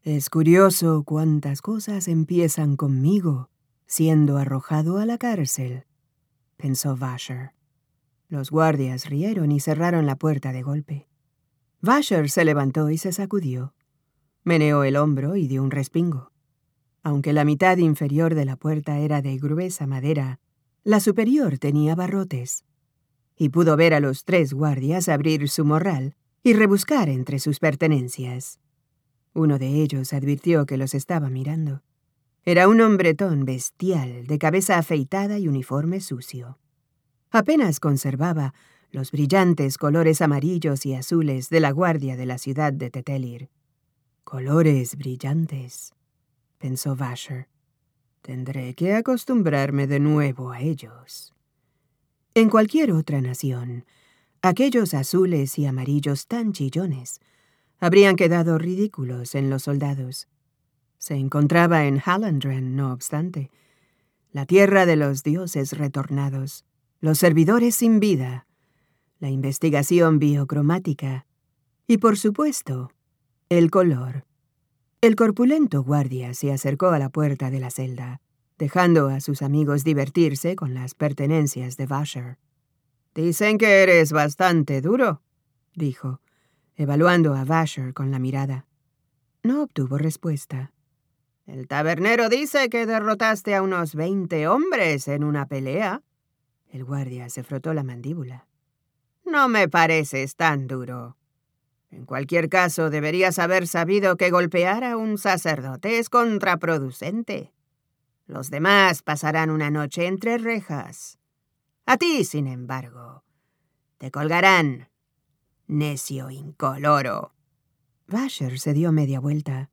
Es curioso cuántas cosas empiezan conmigo, siendo arrojado a la cárcel, pensó Vasher. Los guardias rieron y cerraron la puerta de golpe. Vasher se levantó y se sacudió. Meneó el hombro y dio un respingo. Aunque la mitad inferior de la puerta era de gruesa madera, la superior tenía barrotes. Y pudo ver a los 3 guardias abrir su morral y rebuscar entre sus pertenencias. Uno de ellos advirtió que los estaba mirando. Era un hombretón bestial, de cabeza afeitada y uniforme sucio. Apenas conservaba los brillantes colores amarillos y azules de la guardia de la ciudad de Tetelir. Colores brillantes, pensó Vasher. Tendré que acostumbrarme de nuevo a ellos. En cualquier otra nación, aquellos azules y amarillos tan chillones habrían quedado ridículos en los soldados. Se encontraba en Hallandren, no obstante, la tierra de los dioses retornados, los servidores sin vida, la investigación biocromática y, por supuesto, el color. El corpulento guardia se acercó a la puerta de la celda, dejando a sus amigos divertirse con las pertenencias de Vasher. «Dicen que eres bastante duro», dijo, evaluando a Vasher con la mirada. No obtuvo respuesta. «El tabernero dice que derrotaste a unos 20 hombres en una pelea». El guardia se frotó la mandíbula. «No me pareces tan duro. En cualquier caso, deberías haber sabido que golpear a un sacerdote es contraproducente. Los demás pasarán una noche entre rejas. A ti, sin embargo, te colgarán, necio incoloro». Vasher se dio media vuelta.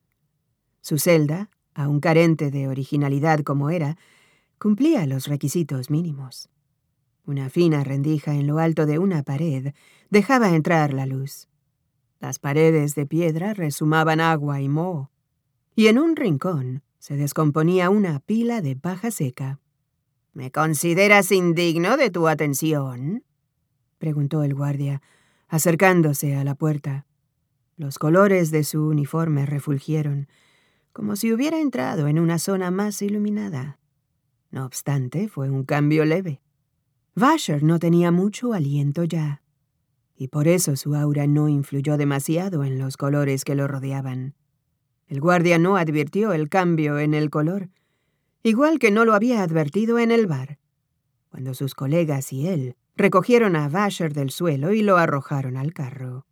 Su celda, aun carente de originalidad como era, cumplía los requisitos mínimos. Una fina rendija en lo alto de una pared dejaba entrar la luz. Las paredes de piedra rezumaban agua y moho, y en un rincón se descomponía una pila de paja seca. «¿Me consideras indigno de tu atención?», preguntó el guardia, acercándose a la puerta. Los colores de su uniforme refulgieron, como si hubiera entrado en una zona más iluminada. No obstante, fue un cambio leve. Vasher no tenía mucho aliento ya, y por eso su aura no influyó demasiado en los colores que lo rodeaban. El guardia no advirtió el cambio en el color, igual que no lo había advertido en el bar, cuando sus colegas y él recogieron a Vasher del suelo y lo arrojaron al carro.